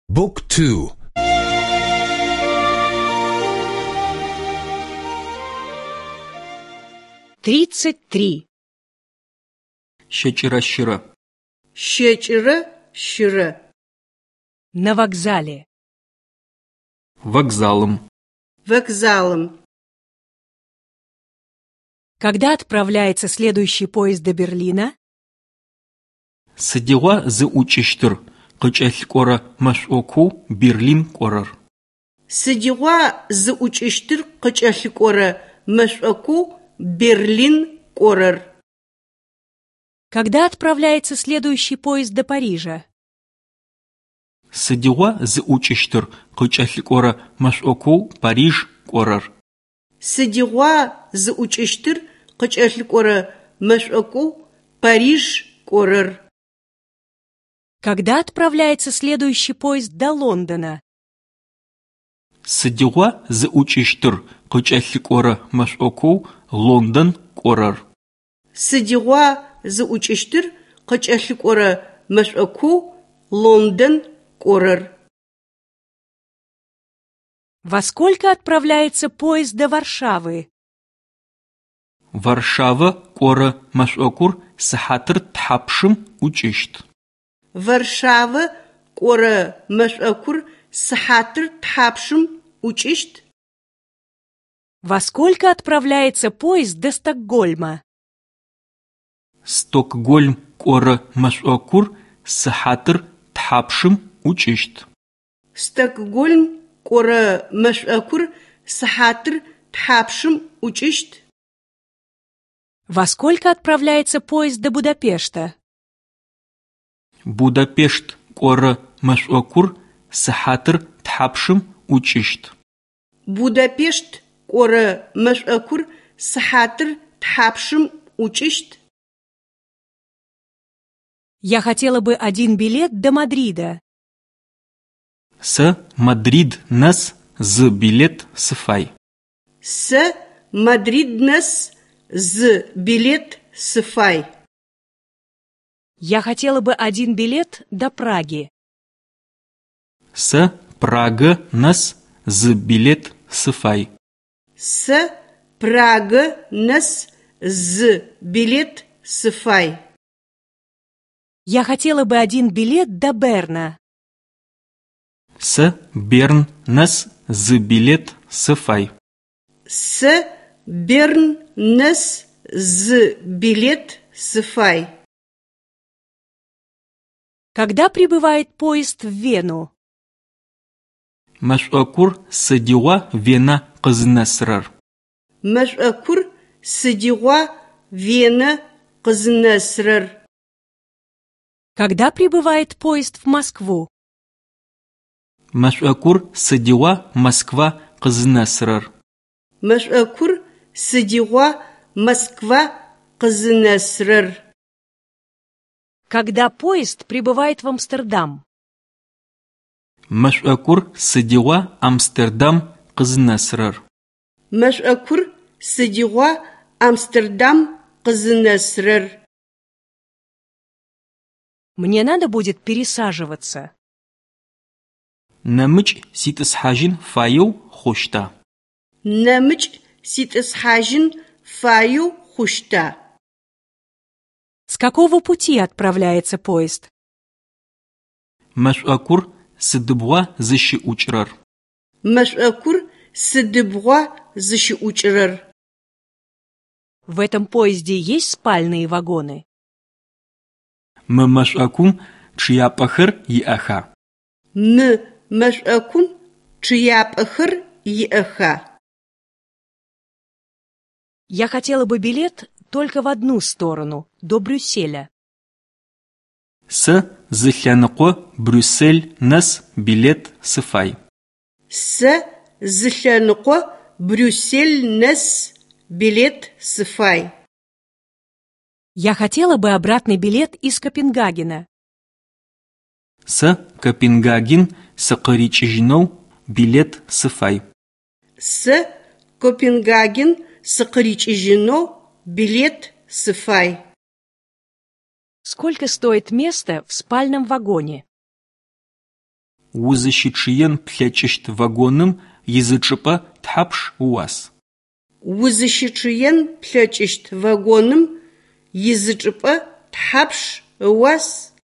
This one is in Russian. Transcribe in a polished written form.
بوك تو. 33. Щекирэ-щырэ. Щекирэ-щырэ. На вокзале. Вокзалом. Вокзалом. Когда отправляется следующий поезд до Берлина? Сыдигъуа зыӏукӏыщтыр къыкӏэлъыкӏорэ мэшӏокоу Берлин кӏорэр. Сыдигъуа зыӏукӏыщтыр къыкӏэлъыкӏорэ мэшӏокоу Берлин кӏорэр. Когда отправляется следующий поезд до Парижа? Сыдигъуа зыӏукӏыщтыр къыкӏэлъыкӏорэ мэшӏокоу Париж кӏорэр. Сыдигъуа зыӏукӏыщтыр къыкӏэлъыкӏорэ мэшӏокоу Париж кӏорэр. Когда отправляется следующий поезд до Лондона? Сыдигъуа зыӏукӏыщтыр къыкӏэлъыкӏорэ мэшӏокоу Лондон кӏорэр. Сыдигъуа зыӏукӏыщтыр къыкӏэлъыкӏорэ мэшӏокоу Лондон кӏорэр. Во сколько отправляется поезд до Варшавы? Варшавэ кӏорэ мэшӏокур сыхьатыр тхьапшым ӏукӏыщт. Варшавэ кӏорэ мэшӏокур сыхьатыр тхьапшым ӏукӏыщт? Во сколько отправляется поезд до Стокгольма? Стокгольм кӏорэ мэшӏокур сыхьатыр тхьапшым ӏукӏыщт. Стокгольм кӏорэ мэшӏокур сыхьатыр тхьапшым ӏукӏыщт? Во сколько отправляется поезд до Будапешта? Будапешт кӏорэ мэшӏокур сыхьатыр тхьапшым ӏукӏыщт. Будапешт кӏорэ мэшӏокур сыхьатыр тхьапшым ӏукӏыщт? Я хотела бы один билет до Мадрида. Сэ Мадрид нэс зы билет сыфай. Сэ Мадрид нэс зы билет сыфай. Я хотела бы один билет до Праги. Сэ Прага нэс зы билет сыфай. Сэ Прага нэс зы билет сыфай. Я хотела бы один билет до Берна. Сэ Берн нэс зы билет сыфай. Сэ Берн нэс зы билет сыфай. Когда прибывает поезд в Вену? Мэшӏокур сыдигъуа Вена къызынэсырэр. Мэшӏокур сыдигъуа Вена къызынэсырэр. Когда прибывает поезд в Москву? Мэшӏокур сыдигъуа Москва къызынэсырэр. Мэшӏокур сыдигъуа Москва къызынэсырэр. Когда поезд прибывает в Амстердам? Мэшӏокур сыдигъуа Амстердам къызынэсырэр. Мэшӏокур сыдигъуа Амстердам къызынэсырэр. Мне надо будет пересаживаться. Нэмыкӏ ситӏысхьажьын фаеу хъущта? Нэмыкӏ ситӏысхьажьын фаеу хъущта? С какого пути отправляется поезд? Мэшӏокур сыдыбгъуа зыщыӏукӏырэр. Мэшӏокур сыдыбгъуа зыщыӏукӏырэр. В этом поезде есть спальные вагоны? Мы мэшӏокум чъыяпӏэхэр иӏэха? Мы мэшӏокум чъыяпӏэхэр иӏэха? Я хотела бы билет только в одну сторону, до Брюсселя. Сэ зы лъэныкъо Брюссель нэс билет сыфай. Сэ зы лъэныкъо Брюссель нэс билет сыфай. Я хотела бы обратный билет из Копенгагена. Сэ Копенгаген сыкъырикӏыжьынэу билет сыфай. Сэ Копенгаген сыкъырикӏыжьынэу билет сыфай. Сколько стоит место в спальном вагоне? узыщычъыен плъэкӏыщт вагоным изычӏыпӏэ тхьапш уас? Узыщычъыен плъэкӏыщт вагоным изычӏыпӏэ тхьапш уас?